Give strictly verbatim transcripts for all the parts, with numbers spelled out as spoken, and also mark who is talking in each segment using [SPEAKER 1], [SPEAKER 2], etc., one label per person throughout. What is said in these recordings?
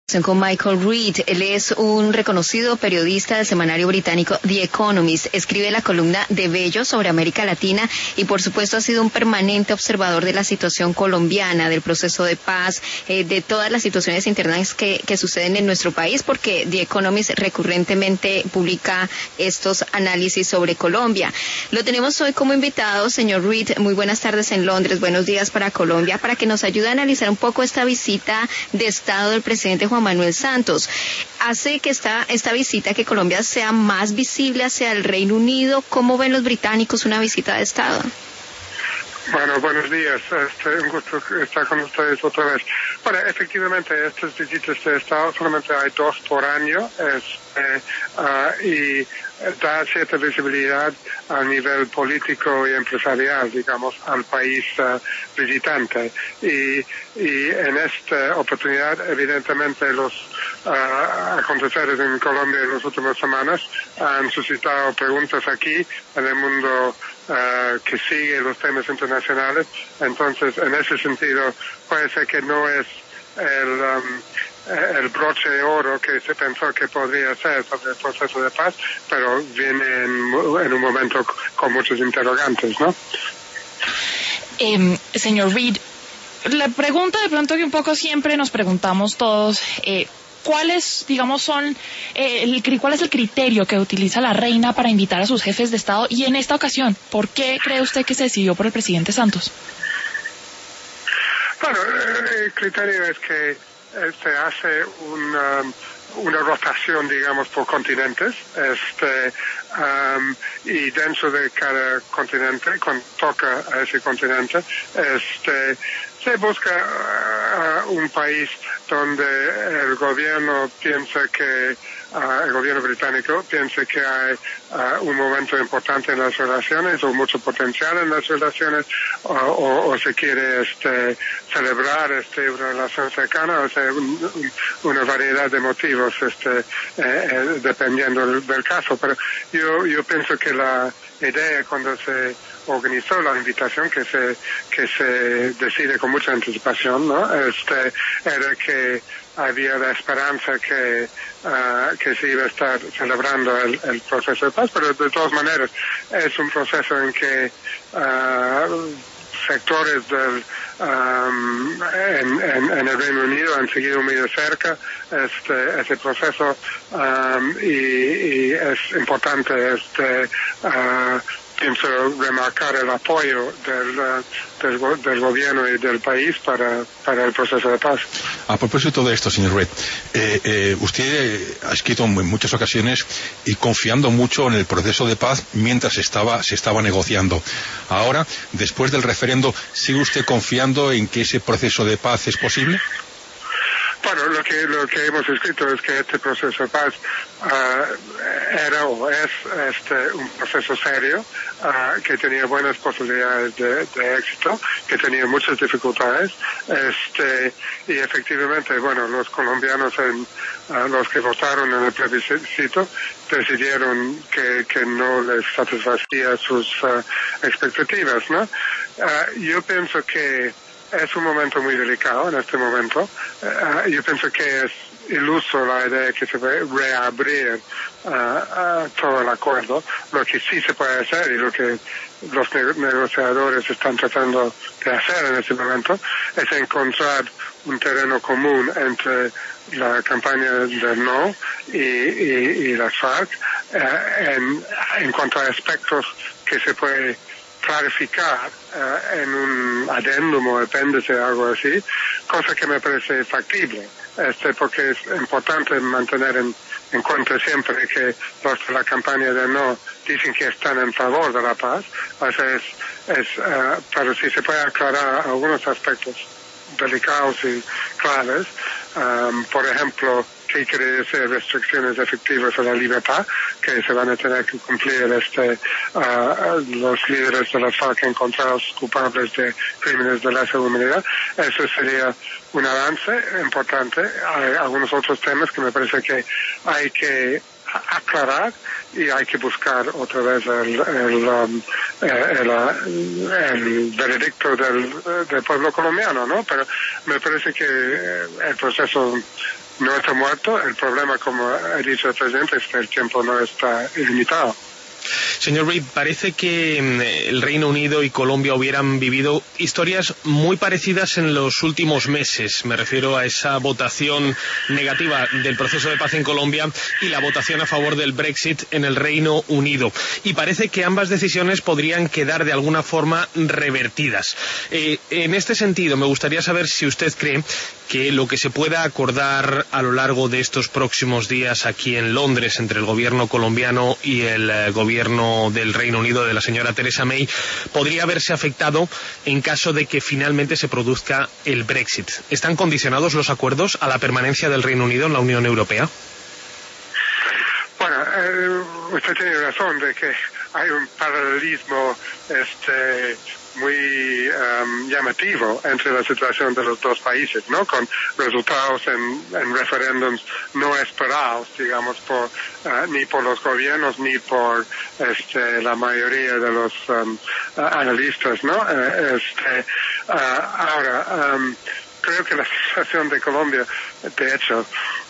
[SPEAKER 1] Con Michael Reed. Él es un reconocido periodista del semanario británico The Economist. Escribe la columna de Bello sobre América Latina y por supuesto ha sido un permanente observador de la situación colombiana, del proceso de paz, eh, de todas las situaciones internas que, que suceden en nuestro país, porque The Economist recurrentemente publica estos análisis sobre Colombia. Lo tenemos hoy como invitado, señor Reed. Muy buenas tardes en Londres, buenos días para Colombia, para que nos ayude a analizar un poco esta visita de Estado del presidente Juan Manuel Santos. Hace que esta, esta visita, que Colombia sea más visible hacia el Reino Unido. ¿Cómo ven los británicos una visita de Estado?
[SPEAKER 2] Bueno, buenos días. Este, un gusto estar con ustedes otra vez. Bueno, efectivamente, estas visitas de Estado solamente hay dos por año este, uh, y da cierta visibilidad a nivel político y empresarial, digamos, al país uh, visitante. Y, y en esta oportunidad, evidentemente, los uh, aconteceres en Colombia en las últimas semanas han suscitado preguntas aquí en el mundo Uh, que sigue los temas internacionales. Entonces, en ese sentido, puede ser que no es el, um, el broche de oro que se pensó que podría ser sobre el proceso de paz, pero viene en, en un momento con muchos interrogantes, ¿no?
[SPEAKER 3] Eh, señor Reed, la pregunta de pronto que un poco siempre nos preguntamos todos, eh, ¿cuáles, digamos, son eh, el, cuál es el criterio que utiliza la reina para invitar a sus jefes de Estado? Y en esta ocasión, ¿por qué cree usted que se decidió por el presidente Santos?
[SPEAKER 2] Bueno, el criterio es que se hace una, una rotación, digamos, por continentes, este, um, y dentro de cada continente, cuando toca a ese continente, este, se busca uh, un país donde el gobierno piensa que, uh, el gobierno británico piensa que hay uh, un momento importante en las relaciones o mucho potencial en las relaciones, o, o, o se quiere este, celebrar este, una relación cercana, o sea, un, un, una variedad de motivos este, eh, eh, dependiendo del, del caso. Pero yo, yo pienso que la idea cuando se organizó la invitación, que se que se decide con mucha anticipación, ¿no? Este era que había la esperanza que uh, que se iba a estar celebrando el, el proceso de paz, pero de todas maneras es un proceso en que uh, sectores del um, en, en, en el Reino Unido han seguido muy de cerca este ese proceso, um, y, y es importante este uh, pienso remarcar el apoyo del, del, del gobierno y del país para, para el proceso de paz.
[SPEAKER 4] A propósito de esto, señor Reed, eh, eh, usted ha escrito en muchas ocasiones y confiando mucho en el proceso de paz mientras estaba, se estaba negociando. Ahora, después del referendo, ¿sigue usted confiando en que ese proceso de paz es posible?
[SPEAKER 2] Bueno, lo que lo que hemos escrito es que este proceso de paz uh, era o es este un proceso serio, uh, que tenía buenas posibilidades de, de éxito, que tenía muchas dificultades, este y efectivamente, bueno, los colombianos, en, uh, los que votaron en el plebiscito, decidieron que, que no les satisfacía sus uh, expectativas, ¿no? Uh, yo pienso que es un momento muy delicado en este momento. Uh, yo pienso que es iluso la idea que se va a reabrir uh, uh, todo el acuerdo. Lo que sí se puede hacer y lo que los ne- negociadores están tratando de hacer en este momento es encontrar un terreno común entre la campaña del no y, y, y las FARC uh, en, en cuanto a aspectos que se puede clarificar uh, en un adendum o apéndice o algo así, cosa que me parece factible, este porque es importante mantener en, en cuenta siempre que los de la campaña de no dicen que están en favor de la paz, o sea, es, es uh, pero si se puede aclarar algunos aspectos delicados y claves, um, por ejemplo, ¿qué quiere decir restricciones efectivas a la libertad que se van a tener que cumplir este uh, los líderes de las FARC encontrados culpables de crímenes de lesa humanidad? Eso sería un avance importante. Hay algunos otros temas que me parece que hay que aclarar y hay que buscar otra vez el, el, um, el, el, el veredicto del, del pueblo colombiano, ¿no? Pero me parece que el proceso no está muerto. El problema, como ha dicho el presidente, es que el tiempo no está ilimitado.
[SPEAKER 5] Señor Reid, parece que el Reino Unido y Colombia hubieran vivido historias muy parecidas en los últimos meses. Me refiero a esa votación negativa del proceso de paz en Colombia y la votación a favor del Brexit en el Reino Unido. Y parece que ambas decisiones podrían quedar de alguna forma revertidas. Eh, en este sentido, me gustaría saber si usted cree que lo que se pueda acordar a lo largo de estos próximos días aquí en Londres entre el gobierno colombiano y el eh, gobierno del Reino Unido de la señora Theresa May podría verse afectado en caso de que finalmente se produzca el Brexit. ¿Están condicionados los acuerdos a la permanencia del Reino Unido en la Unión Europea?
[SPEAKER 2] Bueno, eh, usted tiene razón de que hay un paralelismo este muy um, llamativo entre la situación de los dos países, ¿no? Con resultados en, en referéndums no esperados, digamos, por uh, ni por los gobiernos ni por este la mayoría de los um, uh, analistas, ¿no? Uh, este uh, ahora um, creo que la situación de Colombia, de hecho,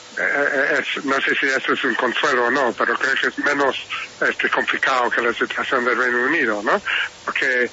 [SPEAKER 2] Es, no sé si esto es un consuelo o no, pero creo que es menos este, complicado que la situación del Reino Unido, ¿no? Porque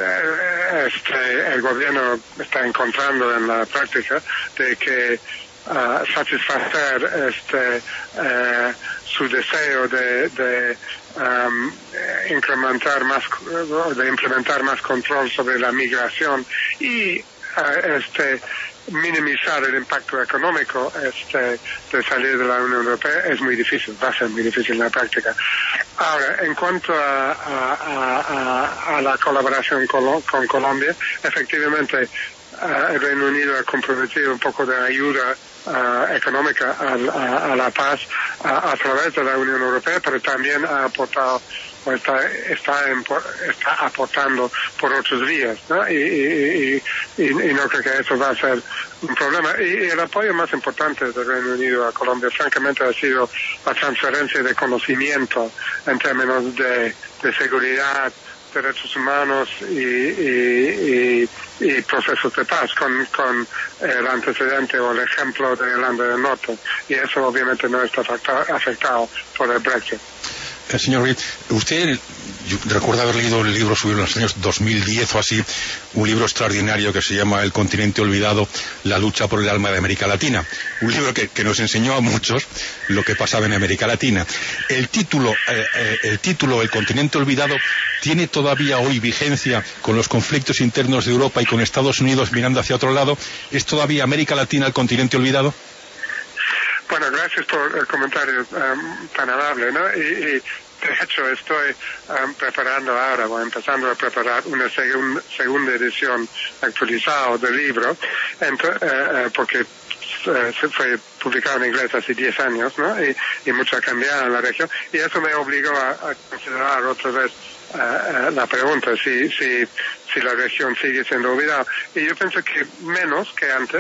[SPEAKER 2] eh, este, el gobierno está encontrando en la práctica de que uh, satisfacer este, uh, su deseo de, de um, incrementar más, de implementar más control sobre la migración y uh, este minimizar el impacto económico este, de salir de la Unión Europea es muy difícil, va a ser muy difícil en la práctica. Ahora, en cuanto a, a, a, a la colaboración con, con Colombia, efectivamente uh, el Reino Unido ha comprometido un poco de ayuda uh, económica a, a, a la paz a, a través de la Unión Europea, pero también ha aportado Está, está, está aportando por otros vías, ¿no? Y, y, y, y no creo que eso va a ser un problema. Y, y el apoyo más importante del Reino Unido a Colombia, francamente, ha sido la transferencia de conocimiento en términos de, de seguridad, derechos humanos y, y, y, y procesos de paz, con, con el antecedente o el ejemplo de Irlanda del Norte. Y eso obviamente no está afectado por el Brexit.
[SPEAKER 4] Eh, señor Reid, usted recuerda haber leído el libro suyo en los años dos mil diez o así, un libro extraordinario que se llama El continente olvidado, la lucha por el alma de América Latina, un libro que, que nos enseñó a muchos lo que pasaba en América Latina. El título, eh, eh, el título El continente olvidado tiene todavía hoy vigencia con los conflictos internos de Europa y con Estados Unidos mirando hacia otro lado. ¿Es todavía América Latina el continente olvidado?
[SPEAKER 2] Bueno, gracias por el comentario um, tan amable, ¿no? Y, y de hecho estoy um, preparando ahora, o empezando a preparar una segun, segunda edición actualizada del libro, ent- uh, uh, porque uh, se fue publicado en inglés hace diez años, ¿no? Y, y mucho ha cambiado en la región, y eso me obligó a, a considerar otra vez uh, uh, la pregunta, si, si, si la región sigue siendo olvidada. Y yo pienso que menos que antes.